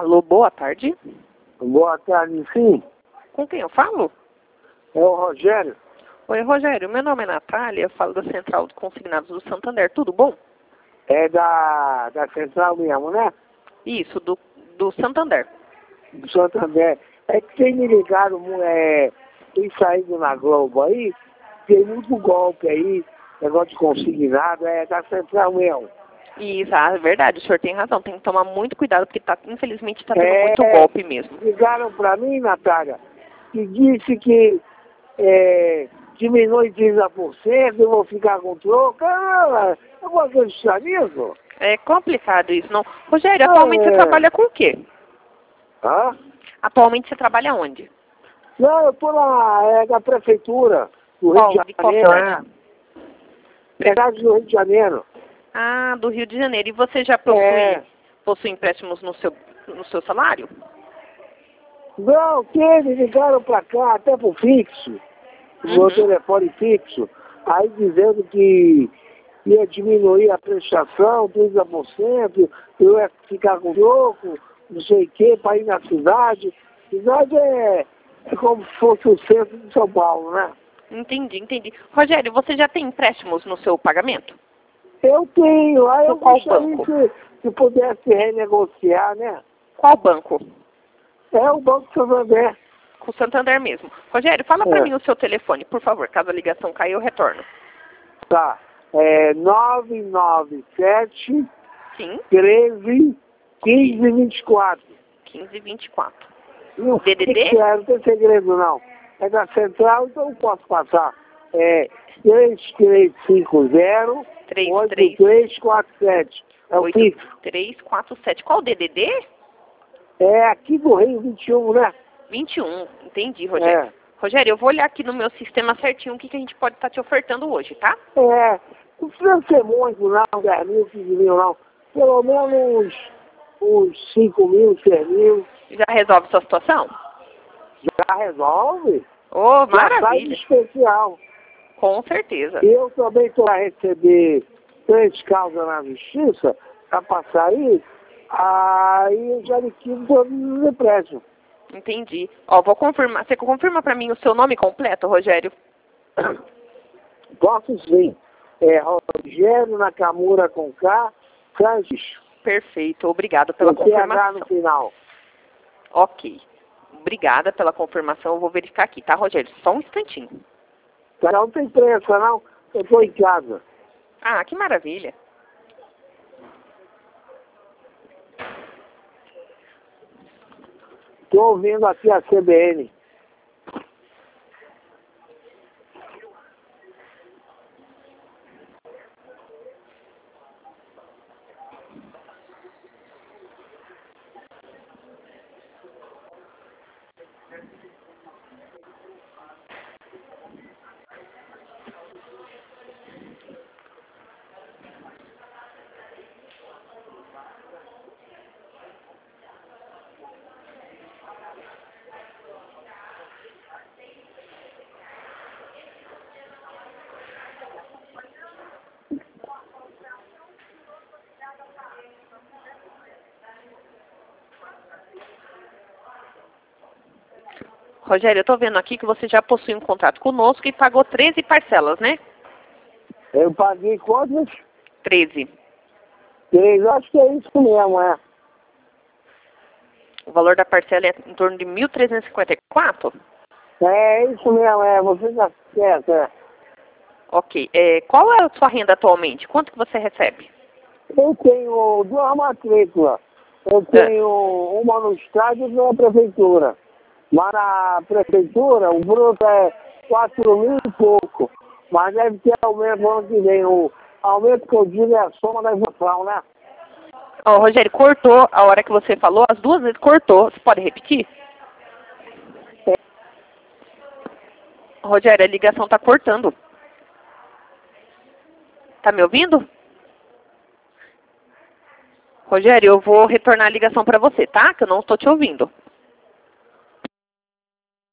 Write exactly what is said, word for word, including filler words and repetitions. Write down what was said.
Alô, boa tarde. Boa tarde, sim. Com quem eu falo? É o Rogério. Oi, Rogério. Meu nome é Natália, eu falo da Central de Consignados do Santander. Tudo bom? É da, da Central mesmo, né? Isso, do, do Santander. Do Santander. É que tem me ligado, é, tem saído na Globo aí, tem muito golpe aí, negócio de consignado, é da Central mesmo. Isso, ah, é verdade, o senhor tem razão. Tem que tomar muito cuidado, porque tá, infelizmente está tendo É, muito golpe mesmo. Ligaram pra mim, Natália, que disse que é, diminui trinta por cento, eu vou ficar com troco. Ah, eu vou acreditar nisso. É complicado isso, não? Rogério, atualmente É. você trabalha com o quê? Hã? Atualmente você trabalha onde? Não, eu tô na é, da prefeitura do Rio Qual? de De qual Janeiro, cidade? né? Cidade do Rio de Janeiro. Ah, do Rio de Janeiro. E você já possui, É. possui empréstimos no seu, no seu salário? Não, que eles ligaram pra cá, até pro fixo, Uhum. meu telefone fixo, aí dizendo que ia diminuir a prestação, trinta por cento, eu ia ficar com troco, não sei o que, para ir na cidade. Cidade é, é como se fosse o centro de São Paulo, né? Entendi, entendi. Rogério, você já tem empréstimos no seu pagamento? Eu tenho, aí eu Com qual gostaria banco? que, que pudesse renegociar, né? Qual banco? É o Banco Santander. Com o Santander mesmo. Rogério, fala pra É. mim o seu telefone, por favor. Caso a ligação caia, eu retorno. Tá. É nove nove sete, Sim, treze, quinze, vinte e quatro. quinze vinte e quatro. Não D D D? sei que é, não tem segredo não. É da central, então eu posso passar. É três três cinco zero, oito três quatro sete. É o fixo. oito três quatro sete. Qual o D D D? É aqui do Rio vinte e um, né? vinte e um. Entendi, Rogério. É. Rogério, eu vou olhar aqui no meu sistema certinho o que, que a gente pode estar te ofertando hoje, tá? É. Não precisa ser muito não, dez mil, quinze mil não. Pelo menos uns, uns cinco mil, seis mil. Já resolve sua situação? Já resolve. Ô, Já sai de maravilha. especial. Com certeza. Eu também estou a receber três causas na justiça para passar aí, aí eu já liquido todos os empréstimos. Entendi. Ó, vou confirmar. Você confirma pra mim o seu nome completo, Rogério? Posso sim. É Rogério Nakamura com K, Francisco. Perfeito. Obrigado pela Com P H confirmação. no final. Ok. Obrigada pela confirmação. Eu vou verificar aqui, tá, Rogério? Só um instantinho. Não tem pressa não, eu estou em casa. Ah, que maravilha. Estou ouvindo aqui a C B N. Rogério, eu tô vendo aqui que você já possui um contrato conosco e pagou treze parcelas, né? Eu paguei quantas? treze. Três, acho que é isso mesmo, é. O valor da parcela é em torno de mil trezentos e cinquenta e quatro? É isso mesmo, é. Você está certo, é. Ok. É, qual é a sua renda atualmente? Quanto que você recebe? Eu tenho duas matrículas. Eu tenho uma no estádio e outra na prefeitura. Mas na prefeitura o bruto é quatro mil e pouco. Mas deve ter aumento no ano que vem. O aumento que eu digo é a soma da inflação, né? Ó, Rogério, cortou a hora que você falou, as duas vezes cortou. Você pode repetir? É. Rogério, a ligação tá cortando. Tá me ouvindo? Rogério, eu vou retornar a ligação para você, tá? Que eu não estou te ouvindo.